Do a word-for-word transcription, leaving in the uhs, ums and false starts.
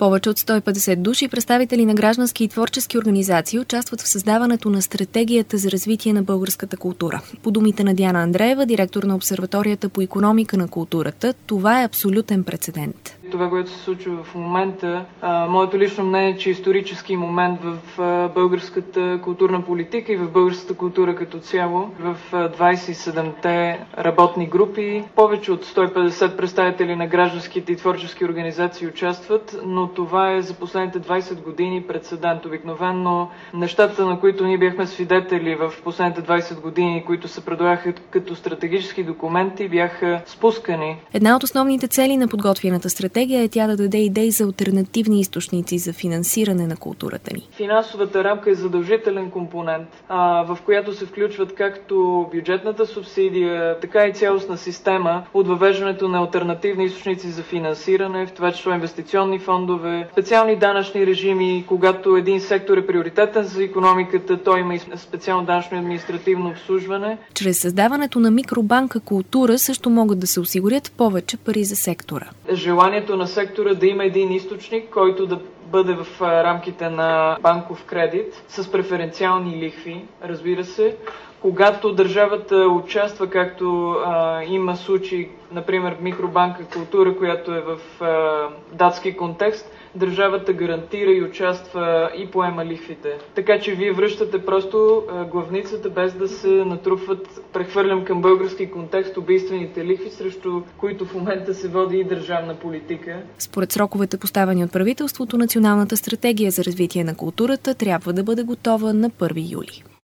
Повече от сто и петдесет души, представители на граждански и творчески организации, участват в създаването на стратегията за развитие на българската култура. По думите на Диана Андреева, директор на Обсерваторията по икономика на културата, това е абсолютен прецедент. Това, което се случва в момента, а, моето лично мнение е, че исторически момент в а, българската културна политика и в българската култура като цяло. В а, двадесет и седемте работни групи повече от сто и петдесет представители на гражданските и творчески организации участват, но това е за последните двадесет години прецедент. Обикновено нещата, на които ние бяхме свидетели в последните двадесет години, които се предлагаха като стратегически документи, бяха спускани. Една от основните цели на подготвената стратегия е тя да даде идеи за алтернативни източници за финансиране на културата ни. Финансовата рамка е задължителен компонент, а, в която се включват както бюджетната субсидия, така и цялостна система от въвеждането на алтернативни източници за финансиране, в това число инвестиционни фондове, специални данъчни режими, когато един сектор е приоритетен за икономиката, той има и специално данъчно и административно обслужване. Чрез създаването на микробанка култура също могат да се осигурят повече пари за сектора. Желанието на сектора да има един източник, който да бъде в рамките на банков кредит с преференциални лихви, разбира се. Когато държавата участва, както а, има случаи, например микробанка култура, която е в а, датски контекст, държавата гарантира и участва и поема лихвите. Така че вие връщате просто а, главницата, без да се натрупват, прехвърлям към български контекст, убийствените лихви, срещу които в момента се води и държавна политика. Според сроковете, поставени от правителството, националната стратегия за развитие на културата трябва да бъде готова на първи юли.